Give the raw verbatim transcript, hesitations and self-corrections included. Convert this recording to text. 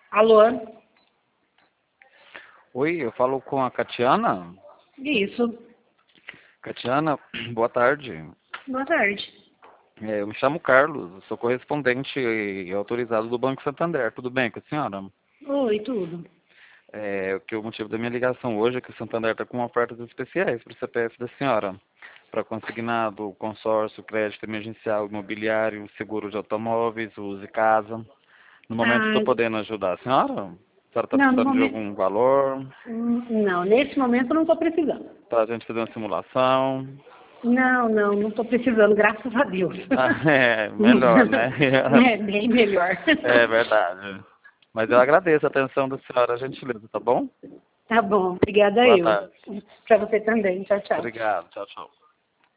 Alô? Oi, eu falo com a Catiana. Isso. Catiana, boa tarde. Boa tarde. É, eu me chamo Carlos, sou correspondente e autorizado do Banco Santander. Tudo bem com a senhora? Oi, tudo. É, que o motivo da minha ligação hoje é que o Santander está com ofertas especiais para o C P F da senhora. Para consignado, consórcio, crédito emergencial, imobiliário, seguro de automóveis, uso e casa. No momento Ah, estou podendo ajudar a senhora? A senhora está não, no precisando de momento. algum valor? hum, Não, nesse momento eu não estou precisando. Para a gente fazer uma simulação? Não, não, não estou precisando, graças a Deus. Ah, é, melhor, né? É bem melhor. É verdade. Mas eu agradeço a atenção da senhora, a gentileza, tá bom? Tá bom, obrigada Boa eu. tarde. Para você também. Tchau, tchau. Obrigado. Tchau, tchau.